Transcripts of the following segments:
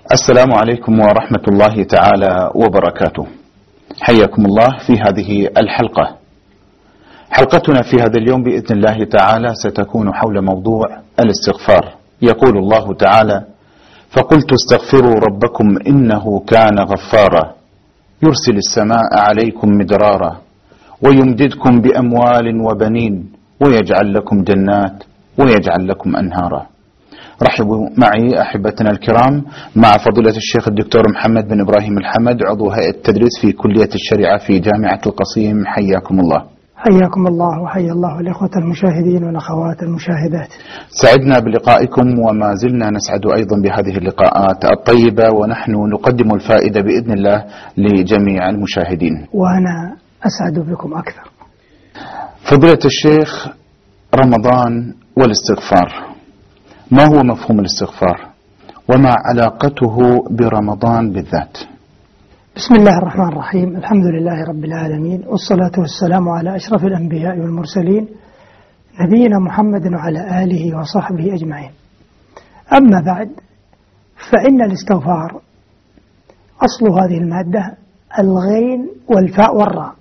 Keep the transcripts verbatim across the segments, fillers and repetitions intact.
السلام عليكم ورحمة الله تعالى وبركاته. حياكم الله في هذه الحلقة. حلقتنا في هذا اليوم بإذن الله تعالى ستكون حول موضوع الاستغفار. يقول الله تعالى: فقلت استغفروا ربكم إنه كان غفارا يرسل السماء عليكم مدرارا ويمددكم بأموال وبنين ويجعل لكم جنات ويجعل لكم أنهارا. رحبوا معي أحبتنا الكرام مع فضيلة الشيخ الدكتور محمد بن إبراهيم الحمد، عضو هيئة التدريس في كلية الشريعة في جامعة القصيم. حياكم الله. حياكم الله وحيا الله الإخوة المشاهدين والأخوات المشاهدات. سعدنا بلقائكم وما زلنا نسعد أيضا بهذه اللقاءات الطيبة، ونحن نقدم الفائدة بإذن الله لجميع المشاهدين. وأنا أسعد بكم أكثر. فضيلة الشيخ، رمضان والاستغفار، ما هو مفهوم الاستغفار وما علاقته برمضان بالذات؟ بسم الله الرحمن الرحيم، الحمد لله رب العالمين، والصلاة والسلام على أشرف الأنبياء والمرسلين نبينا محمد وعلى آله وصحبه أجمعين. أما بعد، فإن الاستغفار أصل هذه المادة الغين والفاء والراء،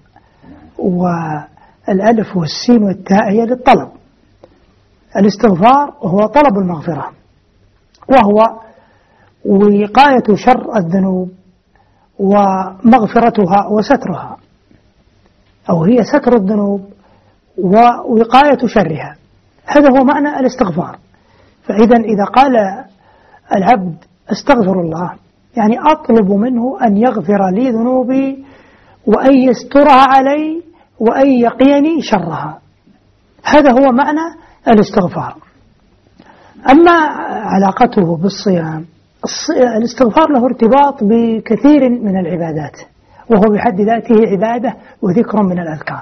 والألف والسين والتاء هي للطلب. الاستغفار هو طلب المغفرة، وهو وقاية شر الذنوب ومغفرتها وسترها، أو هي ستر الذنوب ووقاية شرها. هذا هو معنى الاستغفار. فإذا إذا قال العبد استغفر الله، يعني أطلب منه أن يغفر لي ذنوبي وأن يسترها علي وأن يقيني شرها. هذا هو معنى الاستغفار. أما علاقته بالصيام، الاستغفار له ارتباط بكثير من العبادات، وهو بحد ذاته عبادة وذكر من الأذكار،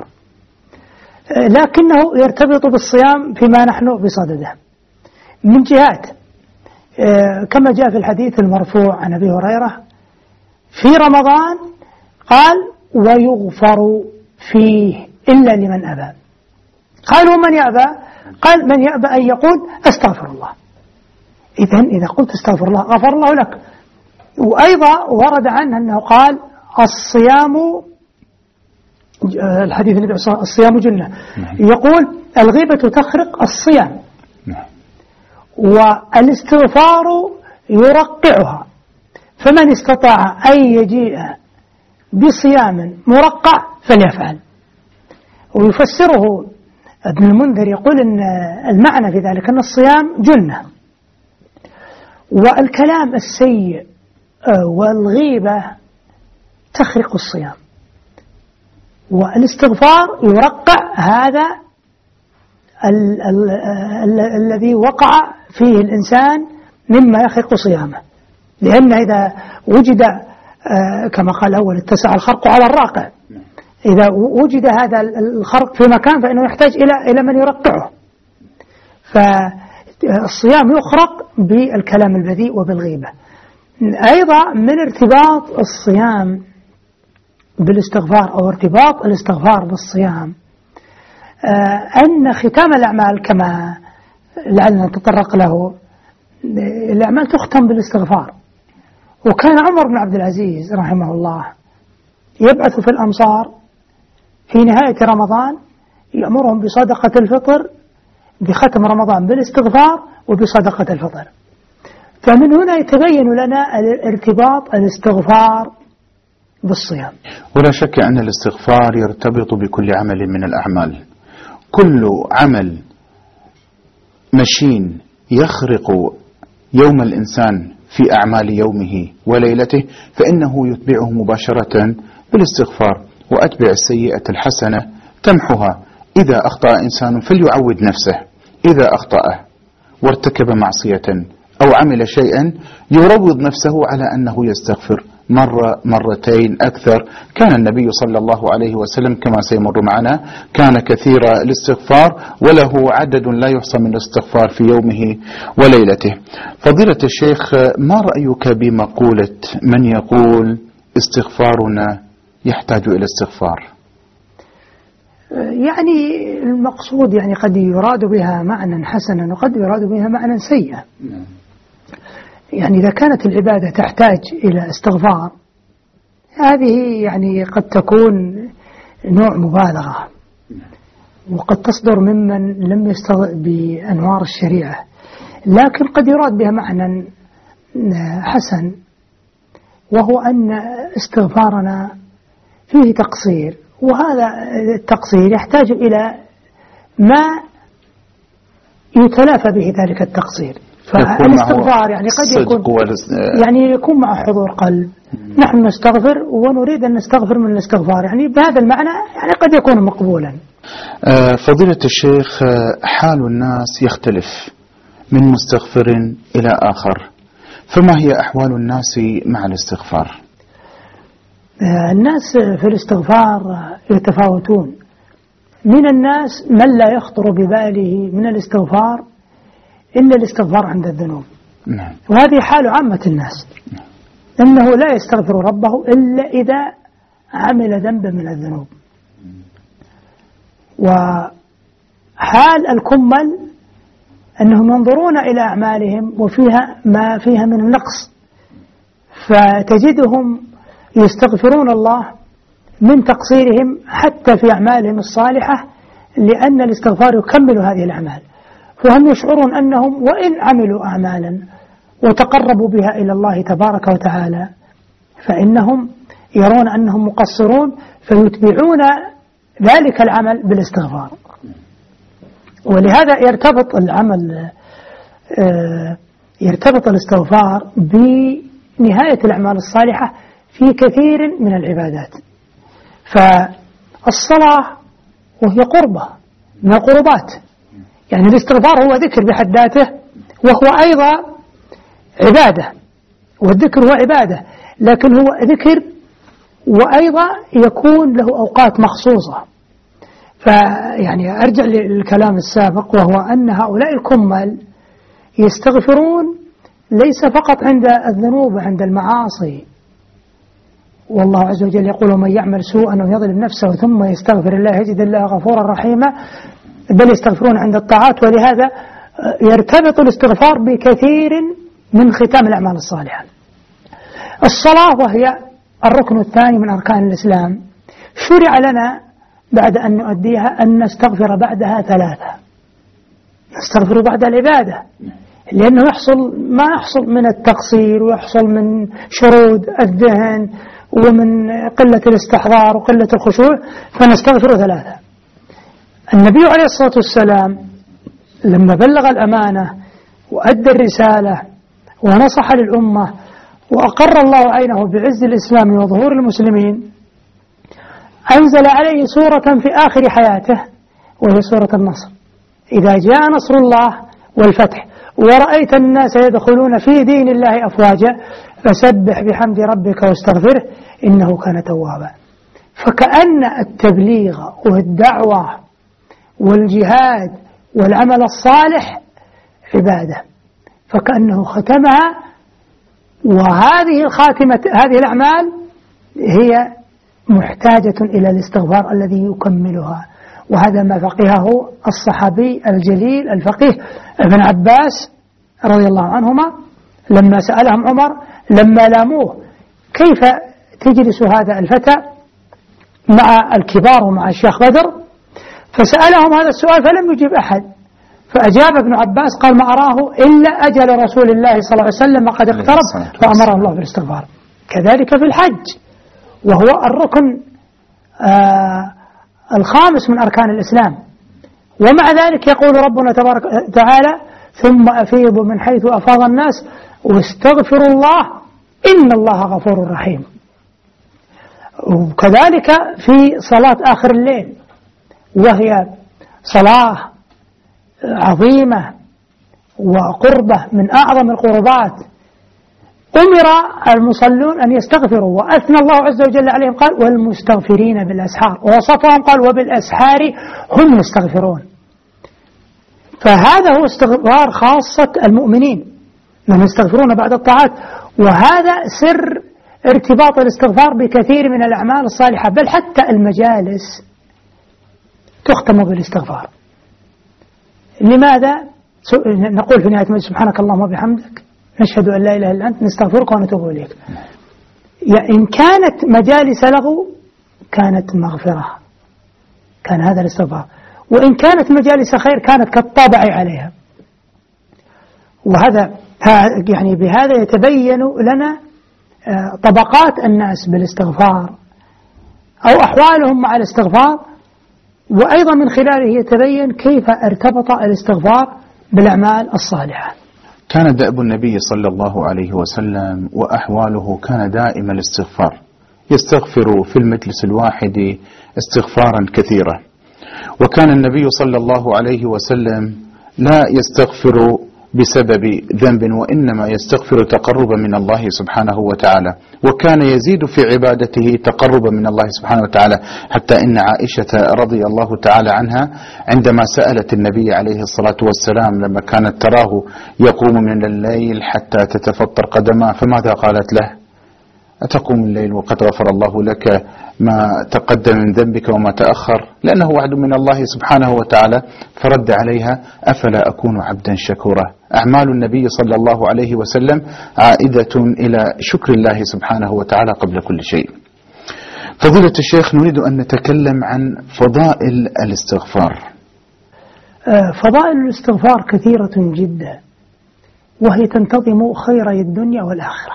لكنه يرتبط بالصيام فيما نحن بصدده من جهات، كما جاء في الحديث المرفوع عن أبي هريرة في رمضان قال: ويغفر فيه إلا لمن أبى. قالوا: من يأبى؟ قال: من يأبى أن يقول أستغفر الله. إذن إذا قلت استغفر الله غفر الله لك. وأيضا ورد عنه أنه قال: الصيام، الحديث النبي صلى الله عليه وسلم: الصيام جنة. يقول: الغيبة تخرق الصيام، والاستغفار يرقعها، فمن استطاع أن يجيء بصيام مرقع فليفعل. ويفسره ابن المنذر يقول أن المعنى في ذلك أن الصيام جنة، والكلام السيء والغيبة تخرق الصيام، والاستغفار يرقع هذا ال ال ال الذي وقع فيه الإنسان مما يخرق صيامه. لأن إذا وجد كما قال أول اتسع الخرق على الراقع، إذا وجد هذا الخرق في مكان فإنه يحتاج إلى إلى من يرقعه. فالصيام يخرق بالكلام البذيء وبالغيبة. أيضا من ارتباط الصيام بالاستغفار أو ارتباط الاستغفار بالصيام أن ختام الأعمال كما لعلنا نتطرق له، الأعمال تختم بالاستغفار. وكان عمر بن عبد العزيز رحمه الله يبعث في الأمصار في نهاية رمضان يأمرهم بصدقة الفطر بختم رمضان بالاستغفار وبصدقة الفطر. فمن هنا يتبين لنا ارتباط الاستغفار بالصيام. ولا شك أن الاستغفار يرتبط بكل عمل من الأعمال. كل عمل مشين يخرق يوم الإنسان في أعمال يومه وليلته فإنه يتبعه مباشرة بالاستغفار. وأتبع السيئة الحسنة تمحها. إذا أخطأ إنسان فليعود نفسه، إذا أخطأ وارتكب معصية أو عمل شيئا يروض نفسه على أنه يستغفر مرة مرتين أكثر. كان النبي صلى الله عليه وسلم كما سيمر معنا كان كثير الاستغفار، وله عدد لا يحصى من الاستغفار في يومه وليلته. فضيلة الشيخ، ما رأيك بمقولة من يقول استغفارنا يحتاج إلى استغفار؟ يعني المقصود يعني قد يراد بها معنى حسنا وقد يراد بها معنى سيئا. يعني إذا كانت العبادة تحتاج إلى استغفار هذه يعني قد تكون نوع مبالغة، وقد تصدر ممن لم يستضع بأنوار الشريعة، لكن قد يراد بها معنى حسن، وهو أن استغفارنا فيه تقصير، وهذا التقصير يحتاج إلى ما يتلافى به ذلك التقصير. فالاستغفار يعني قد يكون يعني يكون مع حضور قلب، نحن نستغفر ونريد أن نستغفر من الاستغفار، يعني بهذا المعنى يعني قد يكون مقبولا. فضيلة الشيخ، حال الناس يختلف من مستغفر إلى آخر، فما هي أحوال الناس مع الاستغفار؟ الناس في الاستغفار يتفاوتون. من الناس من لا يخطر بباله من الاستغفار إلا الاستغفار عند الذنوب. نعم. وهذه حال عامة الناس، إنه لا يستغفر ربه إلا إذا عمل ذنبا من الذنوب. وحال الكمل أنهم ينظرون إلى أعمالهم وفيها ما فيها من النقص، فتجدهم يستغفرون الله من تقصيرهم حتى في أعمالهم الصالحة، لأن الاستغفار يكمل هذه الأعمال، فهم يشعرون أنهم وإن عملوا أعمالا وتقربوا بها إلى الله تبارك وتعالى فإنهم يرون أنهم مقصرون، فيتبعون ذلك العمل بالاستغفار. ولهذا يرتبط العمل يرتبط الاستغفار بنهاية الأعمال الصالحة في كثير من العبادات. فالصلاة وهي قربة من القربات، يعني الاستغفار هو ذكر بحد ذاته وهو أيضا عبادة، والذكر هو عبادة، لكن هو ذكر وأيضا يكون له أوقات مخصوصة. فيعني أرجع للكلام السابق، وهو أن هؤلاء الكمل يستغفرون ليس فقط عند الذنوب وعند المعاصي، والله عز وجل يقول ومن يعمل سوءا أو يظلم نفسه ثم يستغفر الله يجد الله غفورا رحيما، بل يستغفرون عند الطاعات. ولهذا يرتبط الاستغفار بكثير من ختام الأعمال الصالحة. الصلاة وهي الركن الثاني من أركان الإسلام شرع لنا بعد أن نؤديها أن نستغفر بعدها ثلاثة. نستغفر بعد العبادة لأنه يحصل ما يحصل من التقصير، ويحصل من شرود الذهن ومن قلة الاستحضار وقلة الخشوع، فنستغفر ثلاثة. النبي عليه الصلاة والسلام لما بلغ الأمانة وأدى الرسالة ونصح للأمة وأقر الله عينه بعز الإسلام وظهور المسلمين، أنزل عليه سورة في آخر حياته وهي سورة النصر: إذا جاء نصر الله والفتح ورأيت الناس يدخلون في دين الله أفواجا فسبح بحمد ربك واستغفره إنه كان توابا. فكأن التبليغ والدعوة والجهاد والعمل الصالح عبادة، فكأنه ختمها، وهذه الخاتمة هذه الأعمال هي محتاجة إلى الاستغفار الذي يكملها. وهذا ما فقهه الصحابي الجليل الفقيه ابن عباس رضي الله عنهما لما سألهم عمر لما لاموه كيف تجلس هذا الفتى مع الكبار ومع الشيخ بدر، فسألهم هذا السؤال فلم يجيب أحد، فأجاب ابن عباس قال: ما أراه إلا أجل رسول الله صلى الله عليه وسلم قد اقترب فأمره الله بالاستغفار. كذلك في الحج، وهو الركن آه الخامس من أركان الإسلام، ومع ذلك يقول ربنا تبارك وتعالى: ثم أفيضوا من حيث أفاض الناس واستغفروا الله إن الله غفور رحيم. وكذلك في صلاة آخر الليل، وهي صلاة عظيمة وقربة من أعظم القربات، أمر المصلون أن يستغفروا، وأثنى الله عز وجل عليهم قال: والمستغفرين بالأسحار، ووصفهم قال: وبالأسحار هم يستغفرون. فهذا هو استغفار خاصة المؤمنين من يستغفرون بعد الطاعات، وهذا سر ارتباط الاستغفار بكثير من الأعمال الصالحة، بل حتى المجالس تختم بالاستغفار. لماذا؟ نقول في نهاية سبحانك اللهم وبحمدك نشهد أن لا إله إلا أنت نستغفرك ونتوب إليك. يعني إن كانت مجالس لغو كانت مغفرة، كان هذا الاستغفار، وإن كانت مجالس خير كانت كالطبع عليها. وهذا يعني بهذا يتبين لنا طبقات الناس بالاستغفار أو أحوالهم مع الاستغفار، وأيضا من خلاله يتبين كيف ارتبط الاستغفار بالأعمال الصالحة. كان دأب النبي صلى الله عليه وسلم وأحواله كان دائم الاستغفار، يستغفر في المجلس الواحد استغفارا كثيرا. وكان النبي صلى الله عليه وسلم لا يستغفر بسبب ذنب، وإنما يستغفر تقربا من الله سبحانه وتعالى، وكان يزيد في عبادته تقربا من الله سبحانه وتعالى، حتى إن عائشة رضي الله تعالى عنها عندما سألت النبي عليه الصلاة والسلام لما كانت تراه يقوم من الليل حتى تتفطر قدماه، فماذا قالت له؟ أتقوم الليل وقد غفر الله لك ما تقدم من ذنبك وما تأخر، لأنه وعد من الله سبحانه وتعالى. فرد عليها: أفلا أكون عبدا شكورا. أعمال النبي صلى الله عليه وسلم عائدة إلى شكر الله سبحانه وتعالى قبل كل شيء. فضيلة الشيخ، نريد أن نتكلم عن فضائل الاستغفار. فضائل الاستغفار كثيرة جدا، وهي تنتظم خيري الدنيا والآخرة.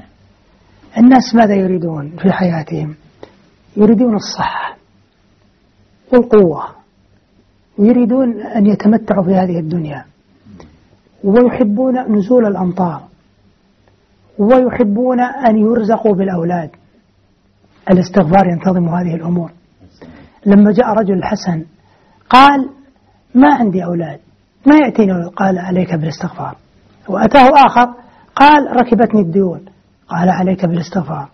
الناس ماذا يريدون في حياتهم؟ يريدون الصحة والقوة، ويريدون أن يتمتعوا في هذه الدنيا، ويحبون نزول الأمطار، ويحبون أن يرزقوا بالأولاد. الاستغفار ينتظم هذه الأمور. لما جاء رجل الحسن قال: ما عندي أولاد، ما يأتيني أولاد. قال: عليك بالاستغفار. وأتاه آخر قال: ركبتني الديون. قال: عليك بالاستغفار.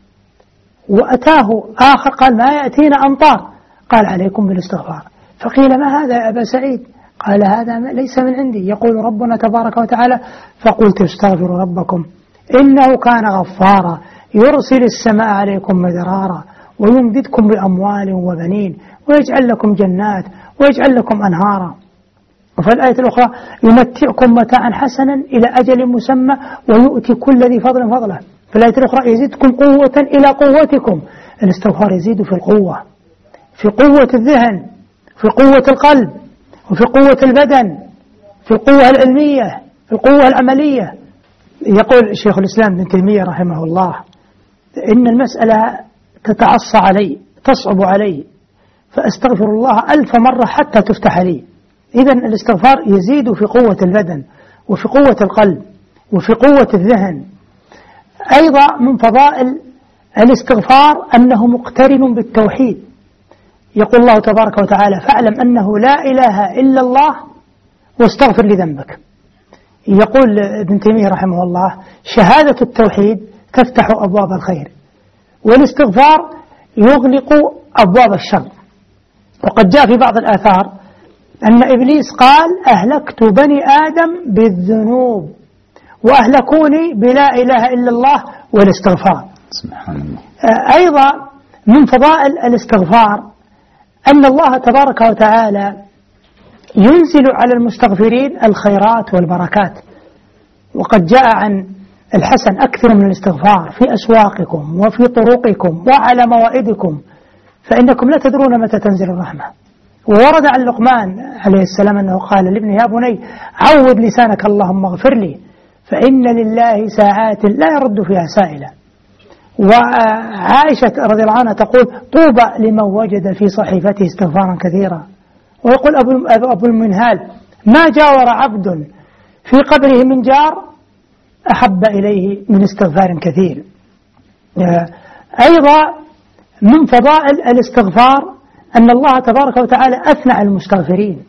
وأتاه آخر قال: ما يأتينا أمطار. قال: عليكم بالاستغفار. فقيل: ما هذا يا أبا سعيد؟ قال: هذا ليس من عندي، يقول ربنا تبارك وتعالى: فقلت استغفروا ربكم إنه كان غفارا يرسل السماء عليكم مدرارا ويمددكم بأموال وبنين ويجعل لكم جنات ويجعل لكم أنهارا. وفي الآية الأخرى: يمتعكم متاعا حسنا إلى أجل مسمى ويؤتي كل ذي فضل فضله. في الآية الأخرى: يزيدكم قوة إلى قوتكم. الاستغفار يزيد في القوة، في قوة الذهن، في قوة القلب، وفي قوة البدن، في القوة العلمية، في القوة العملية. يقول شيخ الإسلام ابن تيمية رحمه الله: إن المسألة تتعصى علي، تصعب علي، فأستغفر الله ألف مرة حتى تفتح لي. إذن الاستغفار يزيد في قوة البدن، وفي قوة القلب، وفي قوة الذهن. أيضا من فضائل الاستغفار أنه مقترن بالتوحيد. يقول الله تبارك وتعالى: فاعلم أنه لا إله إلا الله واستغفر لذنبك. يقول ابن تيمية رحمه الله: شهادة التوحيد تفتح أبواب الخير، والاستغفار يغلق أبواب الشر. وقد جاء في بعض الآثار أن إبليس قال: أهلكت بني آدم بالذنوب وأهلكوني بلا إله إلا الله والاستغفار. سبحان الله. أيضا من فضائل الاستغفار أن الله تبارك وتعالى ينزل على المستغفرين الخيرات والبركات. وقد جاء عن الحسن: أكثر من الاستغفار في أسواقكم وفي طرقكم وعلى موائدكم فإنكم لا تدرون متى تنزل الرحمة. وورد عن لقمان عليه السلام أنه قال لابنه: يا بني عود لسانك اللهم اغفر لي فإن لله ساعات لا يرد فيها سائلا. وعائشة رضي الله عنها تقول: طوبى لمن وجد في صحيفته استغفارا كثيرا. ويقول أبو المنهال: ما جاور عبد في قبره من جار أحب إليه من استغفار كثير. أيضا من فضائل الاستغفار أن الله تبارك وتعالى أثنى على المستغفرين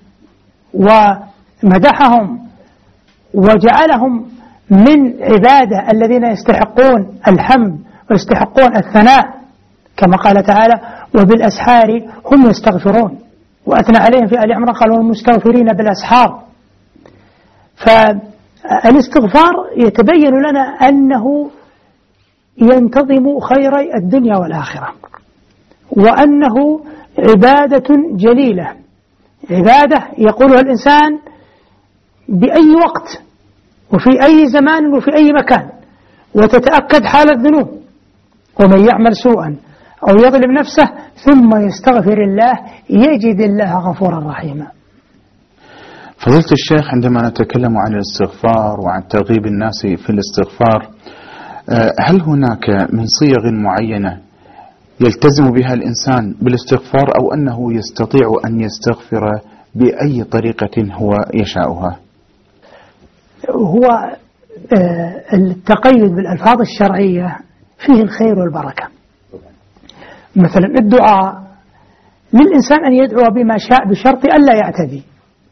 ومدحهم وجعلهم من عباده الذين يستحقون الحمد ويستحقون الثناء، كما قال تعالى: وبالأسحار هم يستغفرون. وأثنى عليهم في آل عمران قال: والمستغفرين بالأسحار. فالاستغفار يتبين لنا أنه ينتظم خيري الدنيا والآخرة، وأنه عبادة جليلة، عبادة يقولها الإنسان بأي وقت وفي أي زمان وفي أي مكان، وتتأكد حال الذنوب. ومن يعمل سوءا أو يظلم نفسه ثم يستغفر الله يجد الله غفورا رحيما. فضيلة الشيخ، عندما نتكلم عن الاستغفار وعن ترغيب الناس في الاستغفار، هل هناك من صيغ معينة يلتزم بها الإنسان بالاستغفار، أو أنه يستطيع أن يستغفر بأي طريقة هو يشاءها؟ هو التقيد بالألفاظ الشرعية فيه الخير والبركة. مثلا الدعاء للإنسان أن يدعو بما شاء بشرط ألا يعتدي،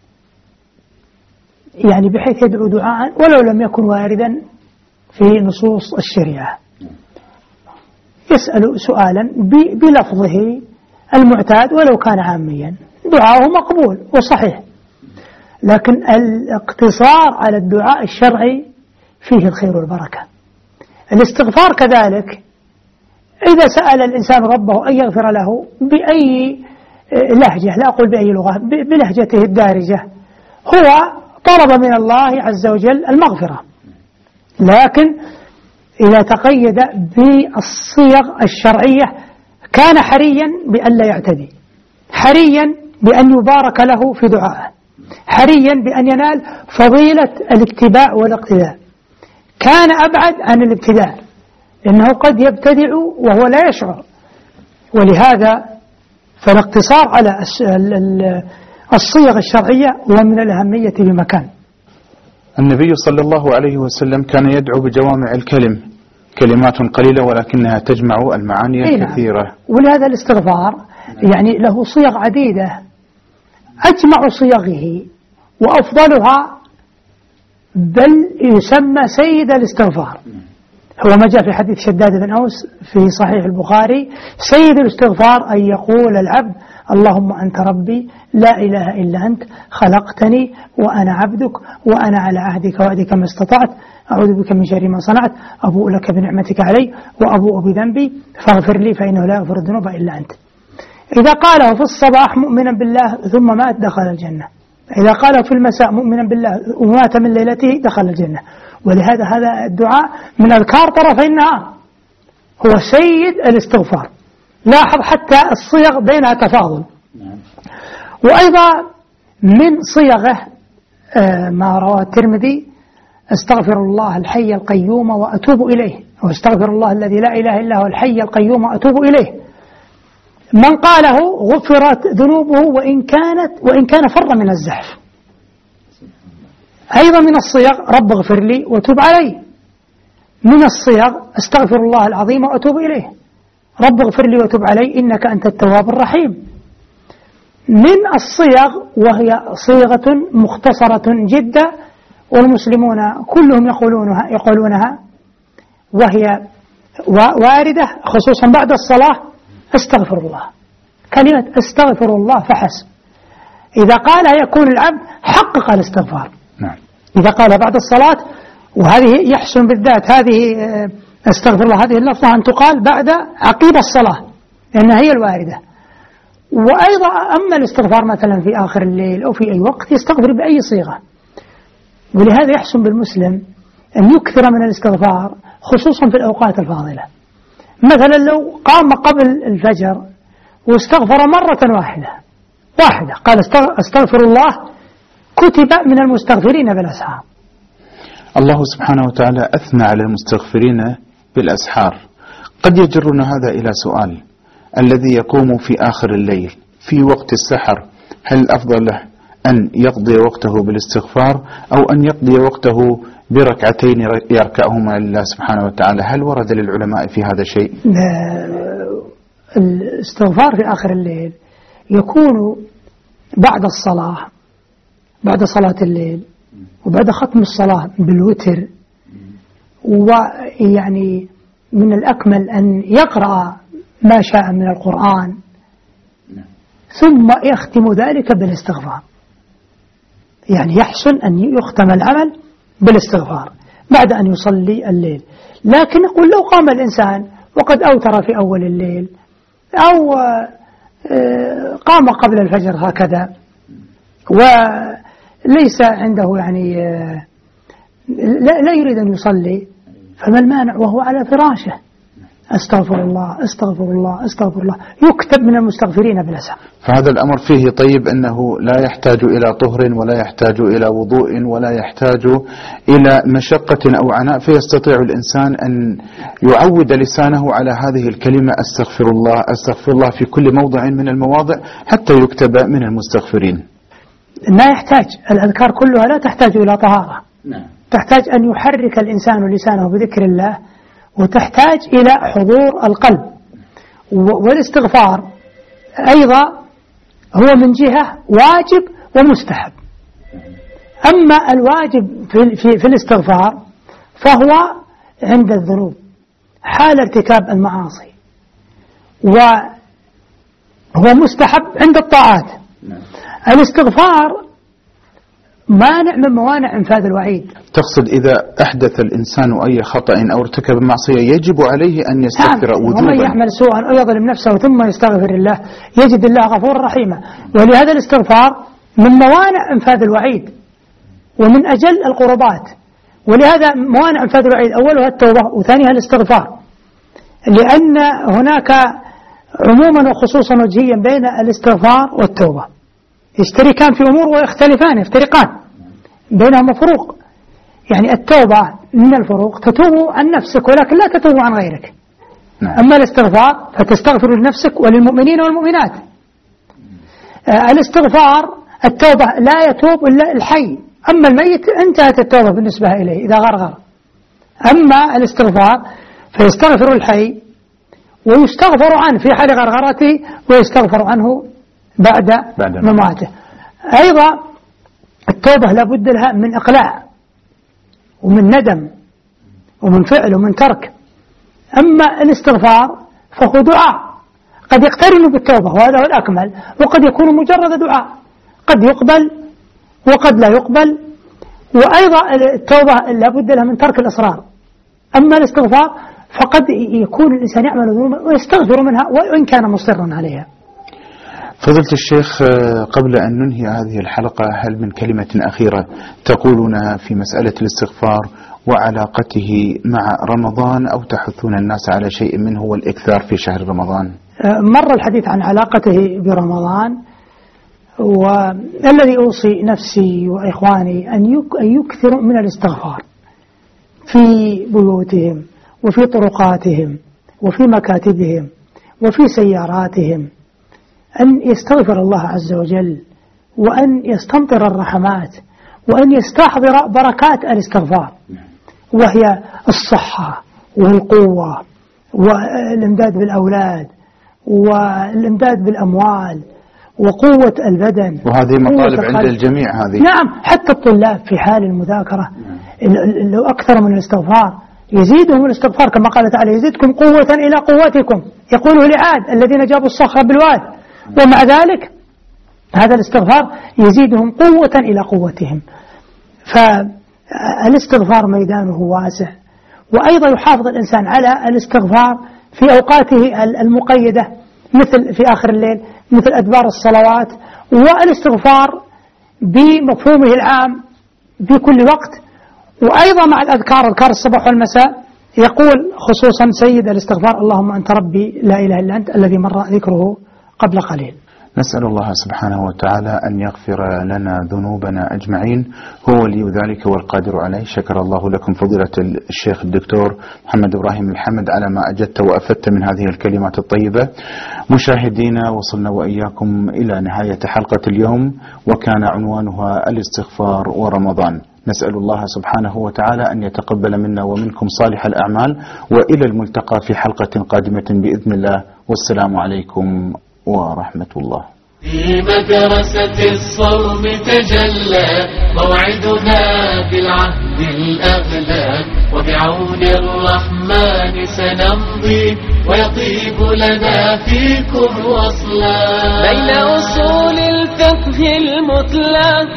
يعني بحيث يدعو دعاء ولو لم يكن واردا في نصوص الشريعة، يسأل سؤالا بلفظه المعتاد ولو كان عاميا، دعاءه مقبول وصحيح. لكن الاقتصار على الدعاء الشرعي فيه الخير والبركة. الاستغفار كذلك، إذا سأل الإنسان ربه أن يغفر له بأي لهجة، لا أقول بأي لغة، بلهجته الدارجة، هو طلب من الله عز وجل المغفرة. لكن إذا تقيد بالصيغ الشرعية كان حريا بأن لا يعتدي، حريا بأن يبارك له في دعائه، حريا بأن ينال فضيلة الاتباع والاقتداء. كان أبعد عن الابتداع، لأنه قد يبتدع وهو لا يشعر. ولهذا فالاقتصار على الصيغ الشرعية هو من الأهمية بمكان. النبي صلى الله عليه وسلم كان يدعو بجوامع الكلم، كلمات قليلة ولكنها تجمع المعاني الكثيرة. ولهذا الاستغفار يعني له صيغ عديدة، أجمع صيغه وأفضلها بل يسمى سيد الاستغفار، هو ما جاء في حديث شداد بن أوس في صحيح البخاري: سيد الاستغفار أن يقول العبد اللهم أنت ربي لا إله إلا أنت خلقتني وأنا عبدك وأنا على عهدك وعدك ما استطعت أعوذ بك من شر ما صنعت أبوء لك بنعمتك علي وأبوء بذنبي فاغفر لي فإنه لا يغفر الذنوب إلا أنت. إذا قاله في الصباح مؤمنا بالله ثم مات دخل الجنة، إذا قاله في المساء مؤمنا بالله ومات من ليلته دخل الجنة. ولهذا هذا الدعاء من أذكار طرفي النهار، هو سيد الاستغفار. لاحظ حتى الصيغ بينها تفاضل. وأيضا من صيغه ما رواه الترمذي: استغفر الله الحي القيوم وأتوب إليه، واستغفر الله الذي لا إله إلا هو الحي القيوم وأتوب إليه. من قاله غفرت ذنوبه وإن كانت وإن كان فر من الزحف. أيضا من الصيغ رب اغفر لي وتوب علي، من الصيغ استغفر الله العظيم وأتوب إليه، رب اغفر لي وتوب علي إنك أنت التواب الرحيم. من الصيغ وهي صيغة مختصرة جدا والمسلمون كلهم يقولونها يقولونها وهي واردة خصوصا بعد الصلاة: استغفر الله، كلمة استغفر الله فحسب. إذا قالها يكون العبد حقق الاستغفار. نعم. إذا قال بعد الصلاة، وهذه يحسن بالذات هذه استغفر الله هذه اللفظة أن تقال بعد عقيب الصلاة لأنها هي الواردة. وأيضا أما الاستغفار مثلا في آخر الليل أو في أي وقت يستغفر بأي صيغة. ولهذا يحسن بالمسلم أن يكثر من الاستغفار خصوصا في الأوقات الفاضلة. مثلا لو قام قبل الفجر واستغفر مرة واحدة واحدة قال استغفر الله كتب من المستغفرين بالأسحار. الله سبحانه وتعالى أثنى على المستغفرين بالأسحار. قد يجرنا هذا إلى سؤال: الذي يقوم في آخر الليل في وقت السحر هل أفضل له أن يقضي وقته بالاستغفار أو أن يقضي وقته بركعتين يركعهما لله سبحانه وتعالى؟ هل ورد للعلماء في هذا شيء؟ الاستغفار في آخر الليل يكون بعد الصلاة، بعد صلاة الليل وبعد ختم الصلاة بالوتر. ويعني من الأكمل أن يقرأ ما شاء من القرآن ثم يختم ذلك بالاستغفار. يعني يحسن أن يختم العمل بالاستغفار بعد أن يصلي الليل. لكن نقول لو قام الإنسان وقد أوتر في أول الليل أو قام قبل الفجر هكذا وليس عنده يعني لا, لا يريد أن يصلي، فما المانع وهو على فراشه أستغفر الله أستغفر الله أستغفر الله، يكتب من المستغفرين بلا سبب. فهذا الأمر فيه طيب أنه لا يحتاج إلى طهر ولا يحتاج إلى وضوء ولا يحتاج إلى مشقة أو عناء، فيستطيع الإنسان أن يعود لسانه على هذه الكلمة أستغفر الله أستغفر الله في كل موضع من المواضع حتى يكتب من المستغفرين. لا يحتاج، الأذكار كلها لا تحتاج إلى طهارة، تحتاج أن يحرك الإنسان لسانه بذكر الله، وتحتاج إلى حضور القلب. والاستغفار أيضا هو من جهة واجب ومستحب. أما الواجب في, في, في الاستغفار فهو عند الذنوب حال ارتكاب المعاصي، وهو مستحب عند الطاعات. الاستغفار مانع من موانع انفاذ الوعيد. تقصد إذا أحدث الإنسان أي خطأ أو ارتكب معصية يجب عليه أن يستغفر وجوبا. ومن يعمل سوءا أو يظلم نفسه ثم يستغفر الله يجد الله غفورا رحيما. ولهذا الاستغفار من موانع انفاذ الوعيد ومن أجل القربات. ولهذا موانع انفاذ الوعيد أولها التوبة وثانيها الاستغفار، لأن هناك عموما وخصوصا وجهيا بين الاستغفار والتوبة، يشتركان في أمور ويختلفان يفترقان، بينهما فروق. يعني التوبة من الفروق تتوب عن نفسك ولكن لا تتوب عن غيرك. نعم. أما الاستغفار فتستغفر لنفسك وللمؤمنين والمؤمنات. آه الاستغفار التوبة لا يتوب إلا الحي، أما الميت انتهت التوبة بالنسبة إليه إذا غرغر. أما الاستغفار فيستغفر الحي ويستغفر عنه في حال غرغرته ويستغفر عنه بعد مماته. أيضا التوبة لابد لها من إقلاع ومن ندم ومن فعل ومن ترك. أما الاستغفار فهو دعاء قد يقترن بالتوبة وهذا هو الأكمل، وقد يكون مجرد دعاء قد يقبل وقد لا يقبل. وأيضا التوبة لابد لها من ترك الإصرار. أما الاستغفار فقد يكون الإنسان يعمل ذنوبا ويستغفر منها وإن كان مصرا عليها. فضيلة الشيخ، قبل أن ننهي هذه الحلقة هل من كلمة أخيرة تقولونها في مسألة الاستغفار وعلاقته مع رمضان أو تحثون الناس على شيء منه والإكثار في شهر رمضان؟ مر الحديث عن علاقته برمضان، والذي أوصي نفسي وإخواني أن يكثروا من الاستغفار في بيوتهم وفي طرقاتهم وفي مكاتبهم وفي سياراتهم، أن يستغفر الله عز وجل وأن يستمطر الرحمات وأن يستحضر بركات الاستغفار، وهي الصحة والقوة والإمداد بالأولاد والإمداد بالأموال وقوة البدن. وهذه مطالب عند الجميع هذه. نعم، حتى الطلاب في حال المذاكرة لو أكثر من الاستغفار يزيدهم الاستغفار كما قال تعالى يزيدكم قوة إلى قوتكم، يقوله لعاد الذين جابوا الصخر بالواد، ومع ذلك هذا الاستغفار يزيدهم قوة إلى قوتهم. فالاستغفار ميدانه واسع، وأيضا يحافظ الإنسان على الاستغفار في أوقاته المقيدة مثل في آخر الليل مثل أدبار الصلوات، والاستغفار بمفهومه العام بكل وقت. وأيضا مع الأذكار أذكار الصباح والمساء يقول خصوصا سيد الاستغفار اللهم أنت ربي لا إله إلا أنت الذي مر ذكره قبل قليل. نسأل الله سبحانه وتعالى أن يغفر لنا ذنوبنا أجمعين، هو ولي ذلك والقادر عليه. شكر الله لكم فضيلة الشيخ الدكتور محمد إبراهيم الحمد على ما أجدت وأفدت من هذه الكلمات الطيبة. مشاهدينا، وصلنا وإياكم إلى نهاية حلقة اليوم، وكان عنوانها الاستغفار ورمضان. نسأل الله سبحانه وتعالى أن يتقبل منا ومنكم صالح الأعمال، وإلى الملتقى في حلقة قادمة بإذن الله، والسلام عليكم ورحمة الله. في مدرسة الصوم تجلى موعدنا بالعهد الأغلى، وبعون الرحمن سنمضي ويطيب لنا فيكم وصلا بين أصول الفقه المطلق.